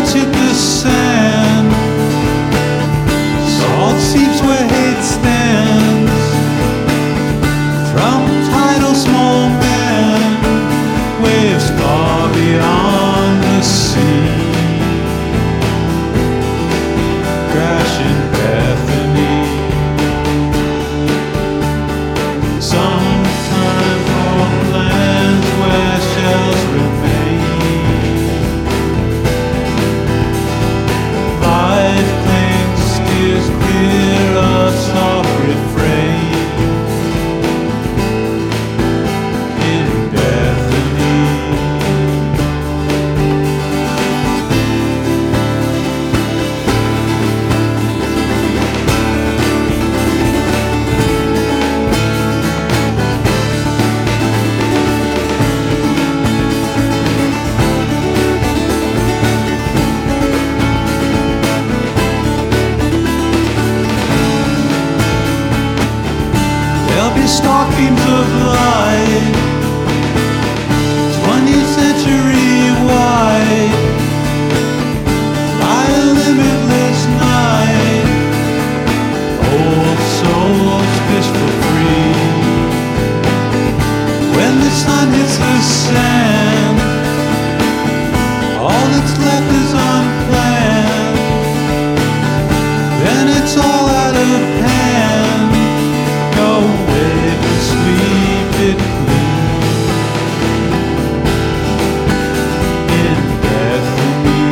Stones hit the sand, salt seeps where hate stands. From tidal small man, waves far beyond the sea. Crash in Bethany. Sometime from lands where shells remain. Life clings, steers clear of soft refrain. In Bethany. There'll be stark beams of light, 20th century wide, by a limitless night. Old souls fish for free. When the sun hits the sand, all that's left is unplanned. Then it's all out of hand. Go wave and sweep it clean. In Bethany.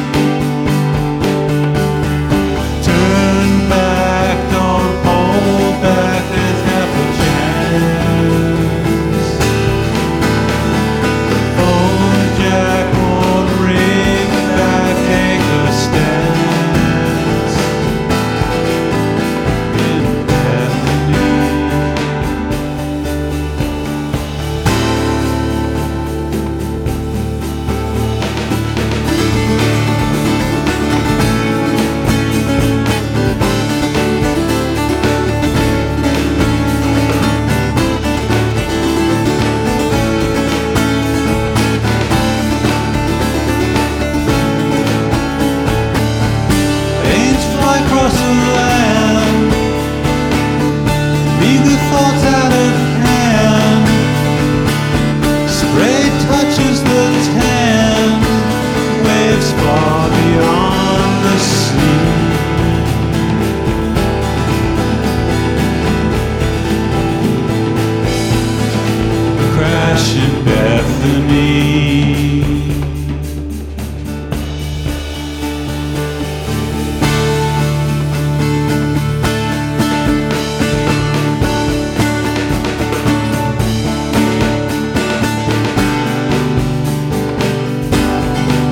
Turn back, don't hold back, there's half a chance. The phone jack won't ring back, take a stance. In Bethany. Planes fly across the land, meager thoughts out of hand. Spray touches the tan, waves far beyond the sea. Crash in Bethany.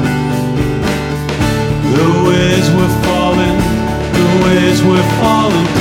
The waves were falling